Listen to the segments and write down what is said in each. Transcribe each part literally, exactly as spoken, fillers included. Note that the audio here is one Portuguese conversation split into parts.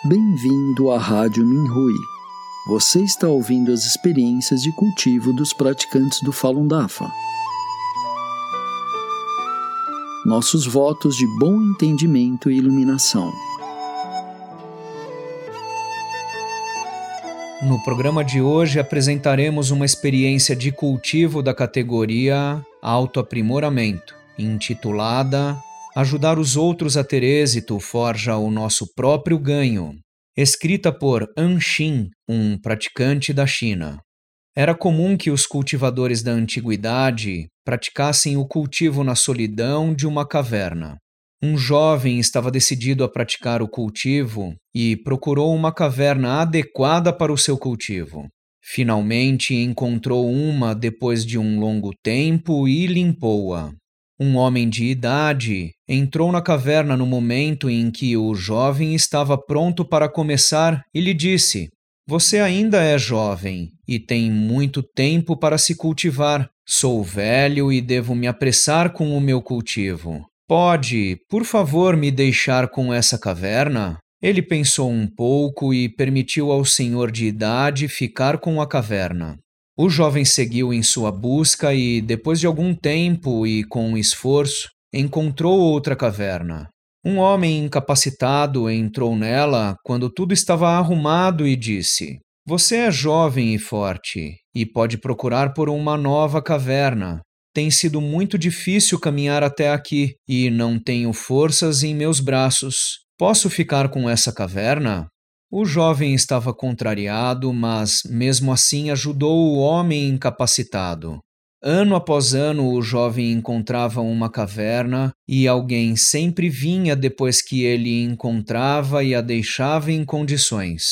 Bem-vindo à Rádio Minhui. Você está ouvindo as experiências de cultivo dos praticantes do Falun Dafa. Nossos votos de bom entendimento e iluminação. No programa de hoje apresentaremos uma experiência de cultivo da categoria Autoaprimoramento, intitulada Ajudar os outros a ter êxito forja o nosso próprio ganho, escrita por An Xin, um praticante da China. Era comum que os cultivadores da antiguidade praticassem o cultivo na solidão de uma caverna. Um jovem estava decidido a praticar o cultivo e procurou uma caverna adequada para o seu cultivo. Finalmente encontrou uma depois de um longo tempo e limpou-a. Um homem de idade entrou na caverna no momento em que o jovem estava pronto para começar e lhe disse: "Você ainda é jovem e tem muito tempo para se cultivar. Sou velho e devo me apressar com o meu cultivo. Pode, por favor, me deixar com essa caverna?" Ele pensou um pouco e permitiu ao senhor de idade ficar com a caverna. O jovem seguiu em sua busca e, depois de algum tempo e com esforço, encontrou outra caverna. Um homem incapacitado entrou nela quando tudo estava arrumado e disse: "Você é jovem e forte e pode procurar por uma nova caverna. Tem sido muito difícil caminhar até aqui e não tenho forças em meus braços. Posso ficar com essa caverna?" O jovem estava contrariado, mas mesmo assim ajudou o homem incapacitado. Ano após ano, o jovem encontrava uma caverna e alguém sempre vinha depois que ele encontrava e a deixava em condições.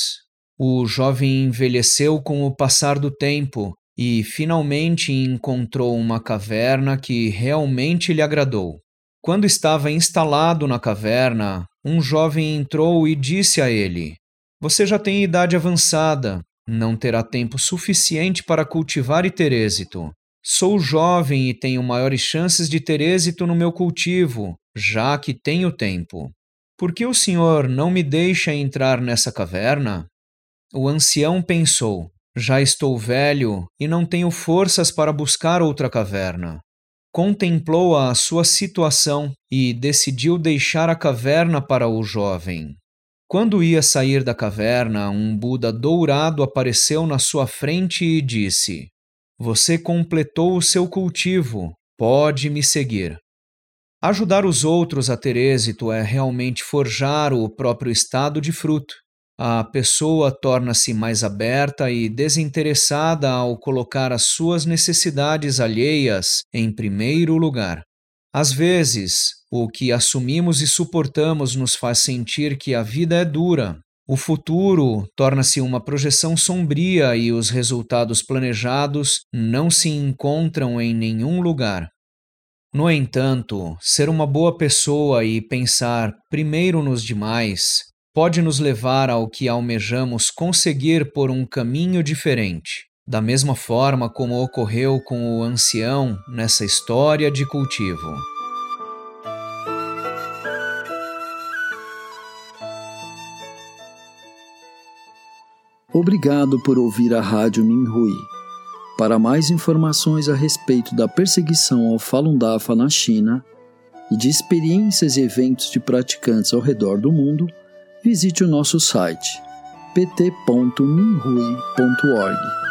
O jovem envelheceu com o passar do tempo e finalmente encontrou uma caverna que realmente lhe agradou. Quando estava instalado na caverna, um jovem entrou e disse a ele: "Você já tem idade avançada, não terá tempo suficiente para cultivar e ter êxito. Sou jovem e tenho maiores chances de ter êxito no meu cultivo, já que tenho tempo. Por que o senhor não me deixa entrar nessa caverna?" O ancião pensou: "Já estou velho e não tenho forças para buscar outra caverna." Contemplou a sua situação e decidiu deixar a caverna para o jovem. Quando ia sair da caverna, um Buda dourado apareceu na sua frente e disse: "Você completou o seu cultivo, pode me seguir." Ajudar os outros a ter êxito é realmente forjar o próprio estado de fruto. A pessoa torna-se mais aberta e desinteressada ao colocar as suas necessidades alheias em primeiro lugar. Às vezes, o que assumimos e suportamos nos faz sentir que a vida é dura. O futuro torna-se uma projeção sombria e os resultados planejados não se encontram em nenhum lugar. No entanto, ser uma boa pessoa e pensar primeiro nos demais pode nos levar ao que almejamos conseguir por um caminho diferente, da mesma forma como ocorreu com o ancião nessa história de cultivo. Obrigado por ouvir a Rádio Minhui. Para mais informações a respeito da perseguição ao Falun Dafa na China e de experiências e eventos de praticantes ao redor do mundo, visite o nosso site p t ponto minhui ponto org.